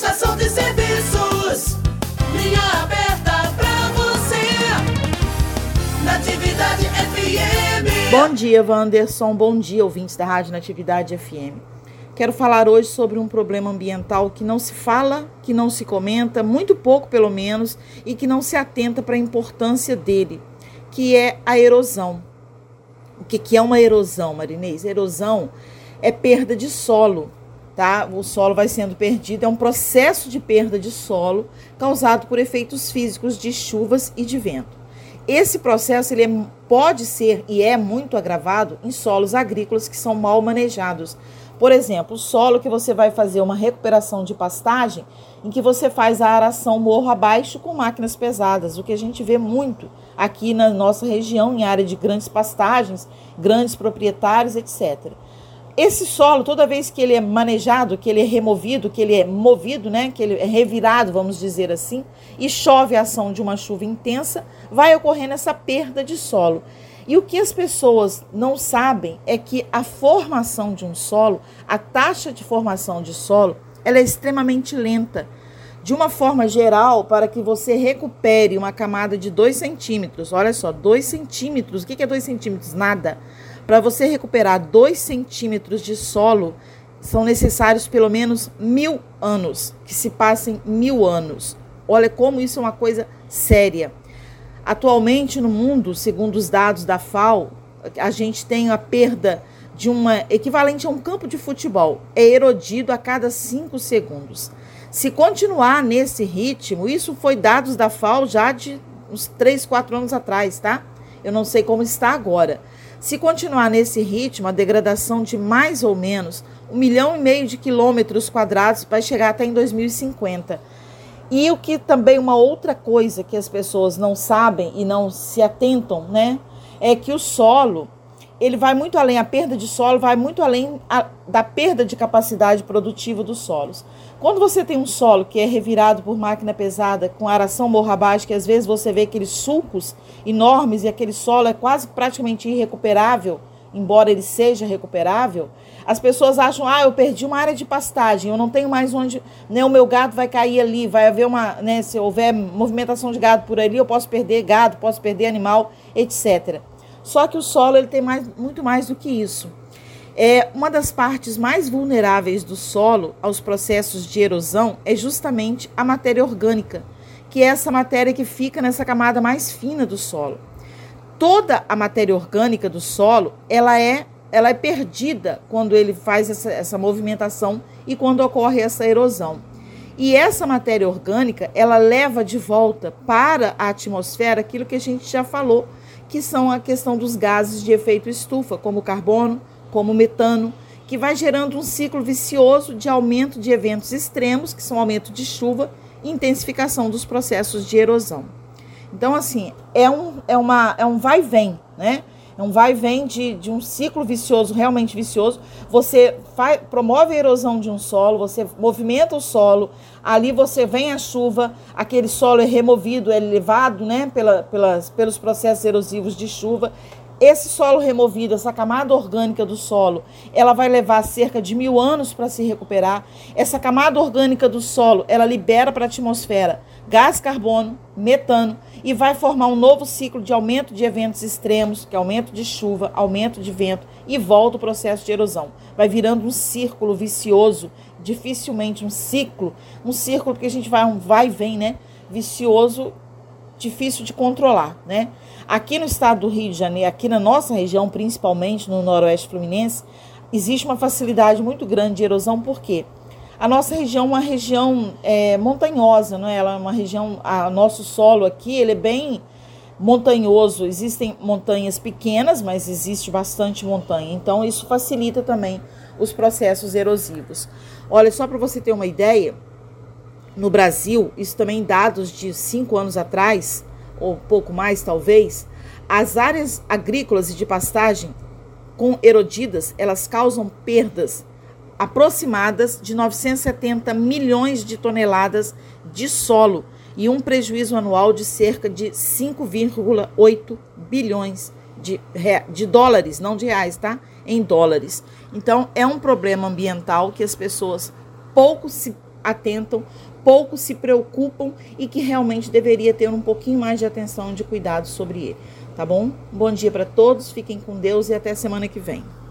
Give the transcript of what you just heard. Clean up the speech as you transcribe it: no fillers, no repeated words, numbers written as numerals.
Prestação de serviços, linha aberta pra você. Natividade FM. Bom dia, Wanderson. Bom dia, ouvintes da Rádio Natividade FM. Quero falar hoje sobre um problema ambiental que não se fala, que não se comenta, muito pouco pelo menos, e que não se atenta para a importância dele, que é a erosão. O que é uma erosão, Marinês? Erosão é perda de solo, tá? O solo vai sendo perdido, é um processo de perda de solo causado por efeitos físicos de chuvas e de vento. Esse processo pode ser e é muito agravado em solos agrícolas que são mal manejados. Por exemplo, o solo que você vai fazer uma recuperação de pastagem, em que você faz a aração morro abaixo com máquinas pesadas, o que a gente vê muito aqui na nossa região, em área de grandes pastagens, grandes proprietários, etc. Esse solo, toda vez que ele é manejado, que ele é removido, que ele é movido, né, que ele é revirado, vamos dizer assim, e chove a ação de uma chuva intensa, vai ocorrendo essa perda de solo. E o que as pessoas não sabem é que a formação de um solo, a taxa de formação de solo, ela é extremamente lenta. De uma forma geral, para que você recupere uma camada de 2 centímetros, olha só, 2 centímetros, o que é 2 centímetros? Nada. Para você recuperar 2 centímetros de solo, são necessários pelo menos 1000 anos, que se passem 1000 anos. Olha como isso é uma coisa séria. Atualmente no mundo, segundo os dados da FAO, a gente tem a perda de uma equivalente a um campo de futebol. É erodido a cada 5 segundos. Se continuar nesse ritmo, isso foi dados da FAO já de uns 3, 4 anos atrás, tá? Eu não sei como está agora. Se continuar nesse ritmo, a degradação de mais ou menos 1,5 milhão de quilômetros quadrados vai chegar até em 2050. E o que também uma outra coisa que as pessoas não sabem e não se atentam, né, é que o solo, ele vai muito além, a perda de solo vai muito além da perda de capacidade produtiva dos solos. Quando você tem um solo que é revirado por máquina pesada, com aração morro abaixo, que às vezes você vê aqueles sulcos enormes e aquele solo é quase praticamente irrecuperável, embora ele seja recuperável, as pessoas acham, eu perdi uma área de pastagem, eu não tenho mais onde, né, o meu gado vai cair ali, vai haver se houver movimentação de gado por ali, eu posso perder gado, posso perder animal, etc. Só que o solo ele tem muito mais do que isso. Uma das partes mais vulneráveis do solo aos processos de erosão é justamente a matéria orgânica, que é essa matéria que fica nessa camada mais fina do solo. Toda a matéria orgânica do solo, ela é perdida quando ele faz essa movimentação e quando ocorre essa erosão. E essa matéria orgânica, ela leva de volta para a atmosfera aquilo que a gente já falou, que são a questão dos gases de efeito estufa, como o carbono, como o metano, que vai gerando um ciclo vicioso de aumento de eventos extremos, que são aumento de chuva e intensificação dos processos de erosão. Então, assim, é um vai e vem, né? É um vai e vem de um ciclo vicioso, realmente vicioso. Você promove a erosão de um solo, você movimenta o solo, ali você vem a chuva, aquele solo é removido, é levado, né, pelos processos erosivos de chuva. Esse solo removido, essa camada orgânica do solo, ela vai levar cerca de 1000 anos para se recuperar. Essa camada orgânica do solo, ela libera para a atmosfera gás carbono, metano, e vai formar um novo ciclo de aumento de eventos extremos, que é aumento de chuva, aumento de vento, e volta o processo de erosão. Vai virando um círculo vicioso, dificilmente um ciclo porque a gente vai e vem, né? Vicioso, difícil de controlar, né? Aqui no estado do Rio de Janeiro, aqui na nossa região, principalmente no noroeste fluminense, existe uma facilidade muito grande de erosão, porque a nossa região é uma região montanhosa, não é? Ela é uma região, nosso solo aqui, ele é bem montanhoso, existem montanhas pequenas, mas existe bastante montanha, então isso facilita também os processos erosivos. Olha, só para você ter uma ideia, no Brasil, isso também dados de 5 anos atrás, ou pouco mais talvez, as áreas agrícolas e de pastagem com erodidas, elas causam perdas aproximadas de 970 milhões de toneladas de solo e um prejuízo anual de cerca de 5,8 bilhões de dólares, não de reais, tá? Em dólares. Então, é um problema ambiental que as pessoas pouco se atentam, pouco se preocupam e que realmente deveria ter um pouquinho mais de atenção, de cuidado sobre ele, tá bom? Bom dia para todos, fiquem com Deus e até semana que vem.